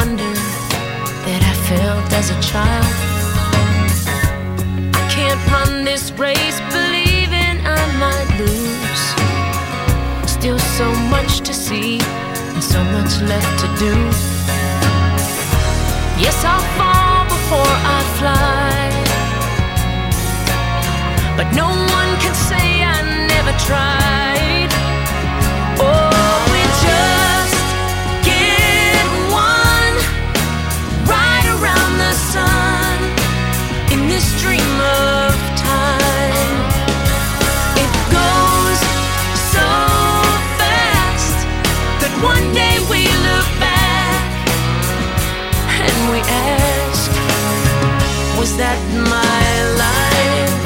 wonder that I felt as a child. I can't run this race believing I might lose. Still so much to see and so much left to do. Yes, I'll fall before I fly, but no one can say I never tried. Oh, we just get one right around the sun in this dream of time. It goes so fast that one day we look back and we ask, was that my life?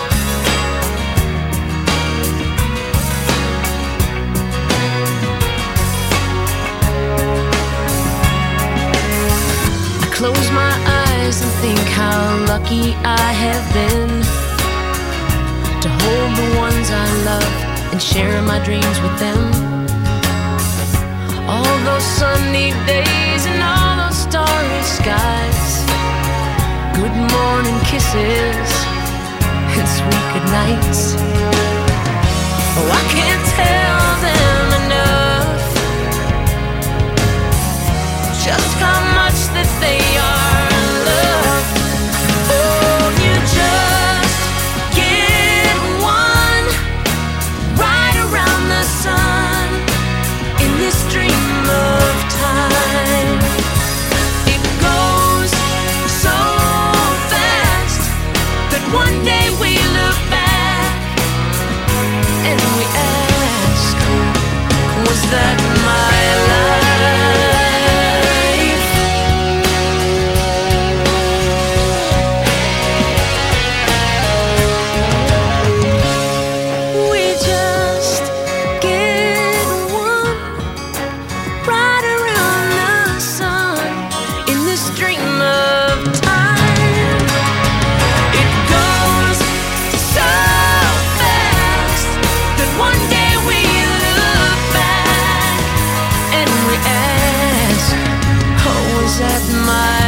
I close my eyes and think how lucky I have been to hold the ones I love and share my dreams with them. All those sunny days and all those starry skies, good morning kisses and sweet good nights. Oh, I can't tell them enough just how much that they are loved. Oh, you just get one right around the sun in this dream of time. It goes so fast that one day we look back and we ask, was that my life? We just get one right around the sun in this dream of time. It goes so fast that one day we look back and we ask, oh, was that my